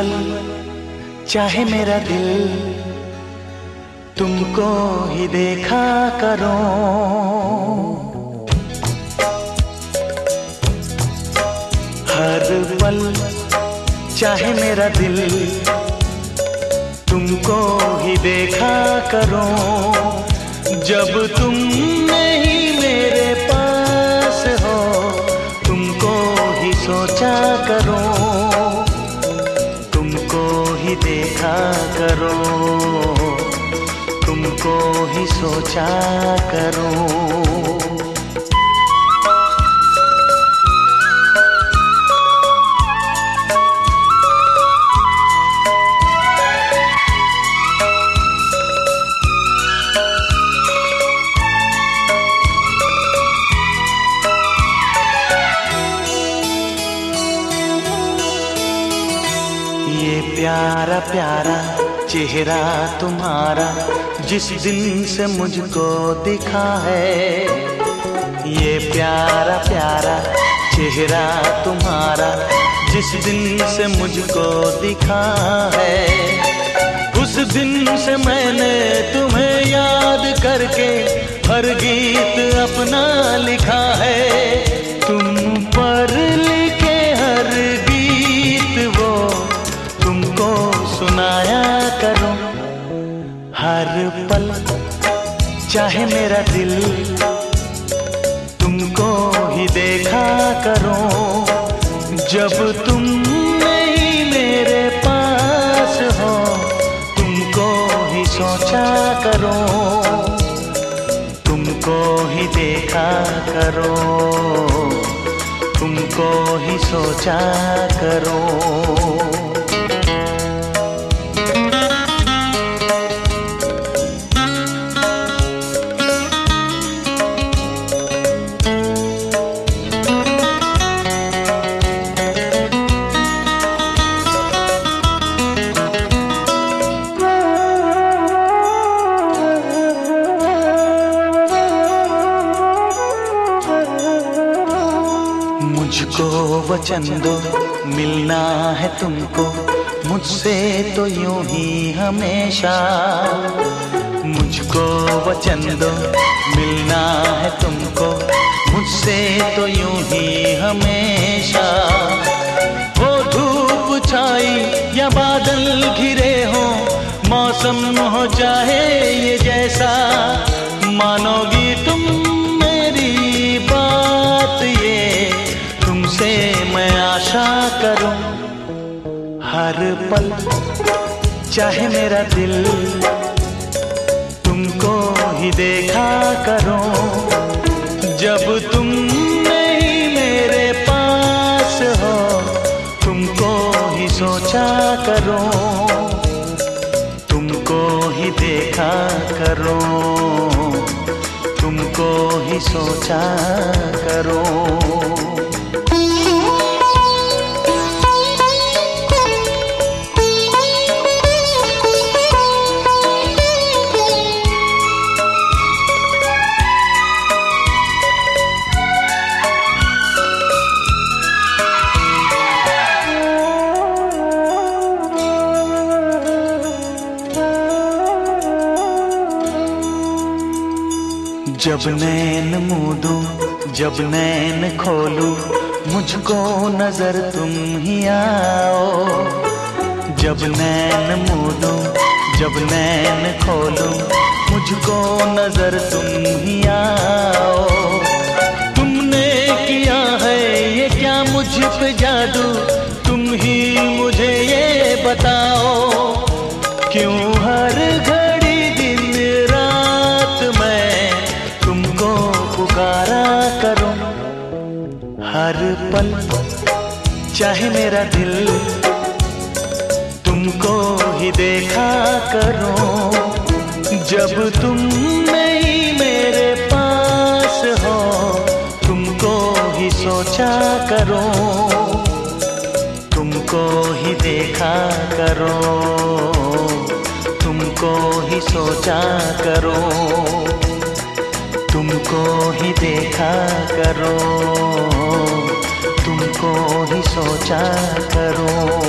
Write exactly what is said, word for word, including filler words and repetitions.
पल चाहे मेरा दिल तुमको ही देखा करो। हर पल चाहे मेरा दिल तुमको ही देखा करो। जब तुम नहीं मेरे पास हो तुमको ही सोचा करो, तुमको ही देखा करो, तुमको ही सोचा करो। ये प्यारा प्यारा चेहरा तुम्हारा जिस दिन से मुझको दिखा है, ये प्यारा प्यारा चेहरा तुम्हारा जिस दिन से मुझको दिखा है, उस दिन से मैंने तुम्हें याद करके हर गीत अपना लिखा है। तुम पर लिखे हर गीत वो तुमको सुनाया करो। हर पल चाहे मेरा दिल तुमको ही देखा करो। जब तुम नहीं मेरे पास हो तुमको ही सोचा करो, तुमको ही देखा करो, तुमको ही सोचा करो। मुझको वचन दो मिलना है तुमको मुझसे तो यूं ही हमेशा। मुझको वचन दो मिलना है तुमको मुझसे तो यूं ही हमेशा। हो धूप छाई या बादल घिरे हो, मौसम हो चाहे ये जैसा, मानोगी तुम मेरी बात ये तुमसे मैं आशा करूं। हर पल चाहे मेरा दिल तुमको ही देखा करो। जब तुम नहीं मेरे पास हो तुमको ही सोचा करो, तुमको ही देखा करो, तुमको ही सोचा करो। जब नैन मूंदूं जब नैन खोलूं मुझको नजर तुम ही आओ। जब नैन मूंदूं जब नैन खोलूं मुझको नजर तुम ही आओ। तुमने किया है ये क्या मुझ पे जादू, तुम ही मुझे ये बताओ। क्यों हर घड़ी दिन रात मैं तुमको पुकारा करूं। हर पल चाहे मेरा दिल तुमको ही देखा करो। जब तुम नहीं मेरे पास हो तुमको ही सोचा करो, तुमको ही देखा करो, तुमको ही सोचा करो, तुमको ही देखा करो, तुमको ही सोचा करो।